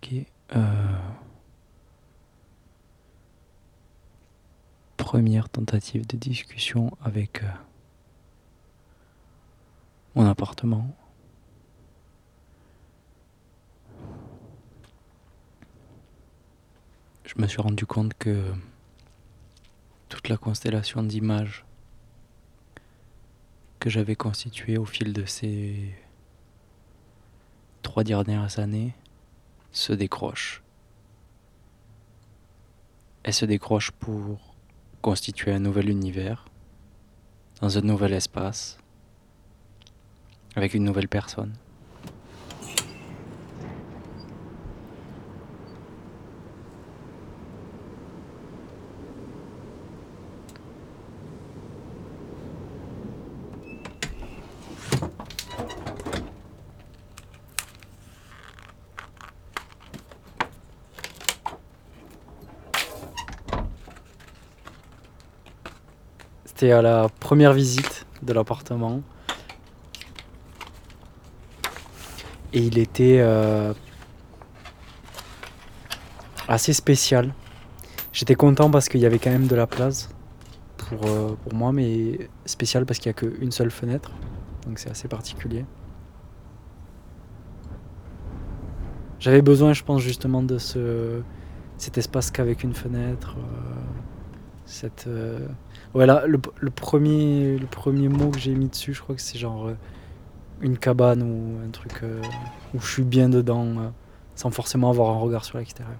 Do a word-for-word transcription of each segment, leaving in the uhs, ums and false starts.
Ok. Euh, Première tentative de discussion avec euh, mon appartement. Je me suis rendu compte que toute la constellation d'images que j'avais constituée au fil de ces trois dernières années se décroche. Elle se décroche pour constituer un nouvel univers, dans un nouvel espace, avec une nouvelle personne. C'était à la première visite de l'appartement. Et il était euh, assez spécial. J'étais content parce qu'il y avait quand même de la place pour, euh, pour moi, mais spécial parce qu'il n'y a qu'une seule fenêtre. Donc c'est assez particulier. J'avais besoin, je pense, justement de ce, cet espace qu'avec une fenêtre. Euh, cette, euh... Ouais, là, le, le, premier, le premier mot que j'ai mis dessus, je crois que c'est genre euh, une cabane ou un truc euh, où je suis bien dedans, euh, sans forcément avoir un regard sur l'extérieur.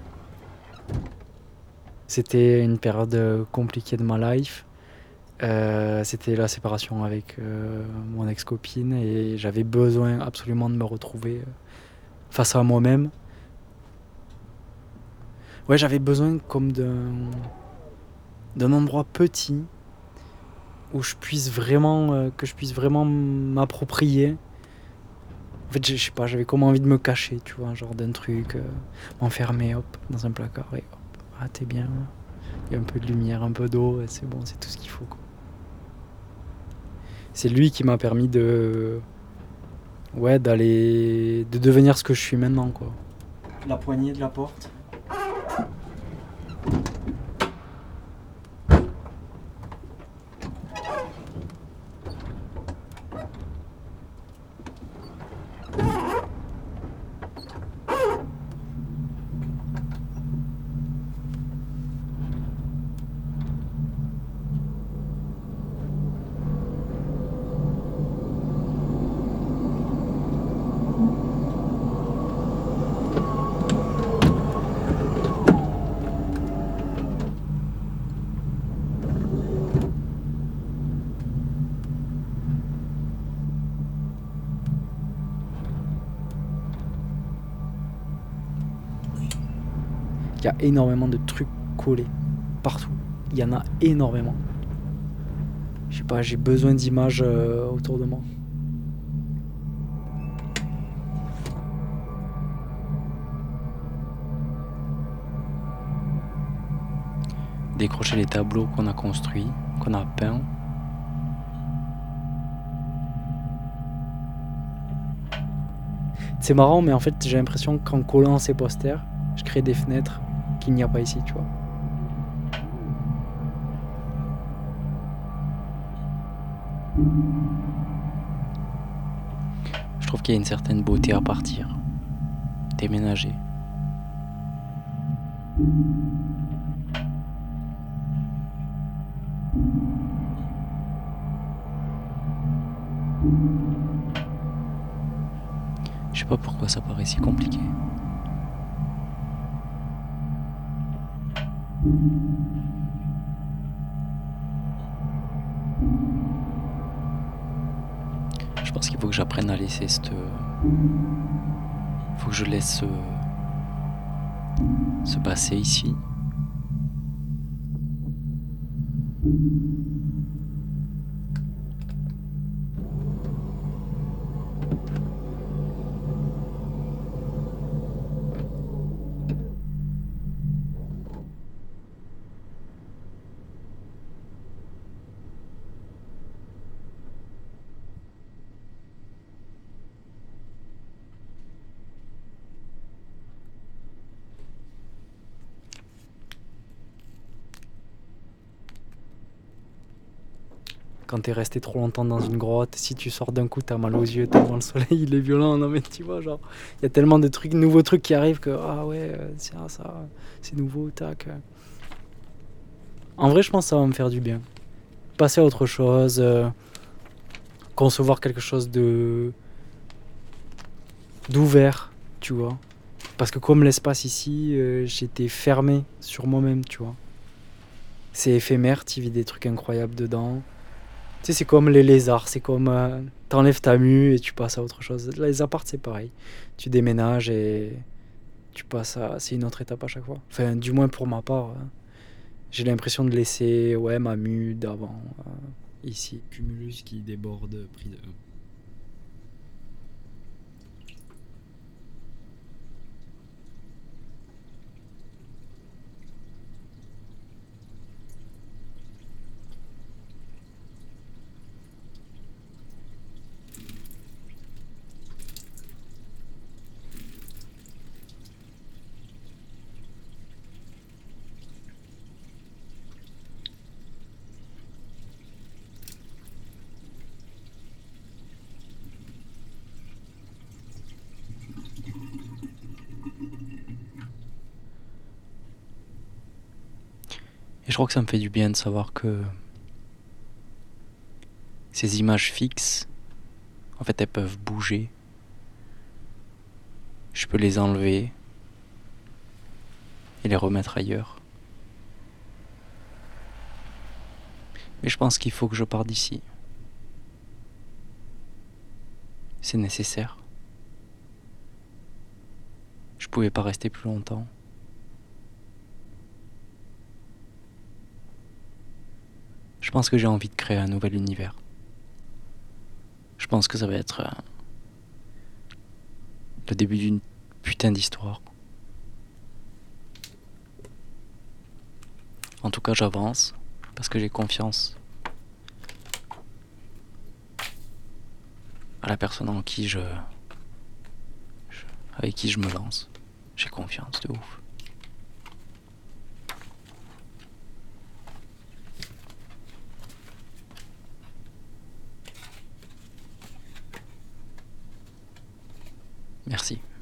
C'était une période compliquée de ma life. Euh, c'était la séparation avec euh, mon ex-copine et j'avais besoin absolument de me retrouver face à moi-même. Ouais, j'avais besoin comme d'un, d'un endroit petit où je puisse vraiment, euh, que je puisse vraiment m'approprier. En fait, je sais pas, j'avais comme envie de me cacher, tu vois, genre d'un truc, euh, m'enfermer, hop, dans un placard et hop, ah t'es bien, il y a un peu de lumière, un peu d'eau, et c'est bon, c'est tout ce qu'il faut, quoi. C'est lui qui m'a permis de, ouais, d'aller, de devenir ce que je suis maintenant, quoi. La poignée de la porte. Il y a énormément de trucs collés partout. Il y en a énormément. Je sais pas, j'ai besoin d'images euh, autour de moi. Décrocher les tableaux qu'on a construits, qu'on a peints. C'est marrant, mais en fait, j'ai l'impression qu'en collant ces posters, je crée des fenêtres qu'il n'y a pas ici, tu vois. Je trouve qu'il y a une certaine beauté à partir, déménager. Je sais pas pourquoi ça paraît si compliqué. Je pense qu'il faut que j'apprenne à laisser cette... Faut que je laisse ce... se passer ici. quand t'es resté trop longtemps dans une grotte, si tu sors d'un coup, t'as mal aux yeux, tellement le soleil il est violent. Non mais tu vois, genre, il y a tellement de trucs, nouveaux trucs qui arrivent que ah ouais, euh, ça, ça, c'est nouveau, tac. euh. En vrai, je pense que ça va me faire du bien. Passer à autre chose, euh, concevoir quelque chose de d'ouvert, tu vois. Parce que comme l'espace ici, euh, j'étais fermé sur moi-même, tu vois. C'est éphémère, tu vis des trucs incroyables dedans. Tu sais, c'est comme les lézards, c'est comme euh, t'enlèves ta mue et tu passes à autre chose. Là, les apparts, c'est pareil. Tu déménages et tu passes à. C'est une autre étape à chaque fois. Enfin, du moins pour ma part, hein. J'ai l'impression de laisser ouais, ma mue d'avant euh, ici. Cumulus qui déborde, pris de. Et je crois que ça me fait du bien de savoir que ces images fixes, en fait, elles peuvent bouger. Je peux les enlever et les remettre ailleurs. Mais je pense qu'il faut que je parte d'ici. C'est nécessaire. Je pouvais pas rester plus longtemps. Je pense que j'ai envie de créer un nouvel univers. Je pense que ça va être euh, le début d'une putain d'histoire. En tout cas, j'avance parce que j'ai confiance à la personne en qui je, je avec qui je me lance. J'ai confiance de ouf. Merci.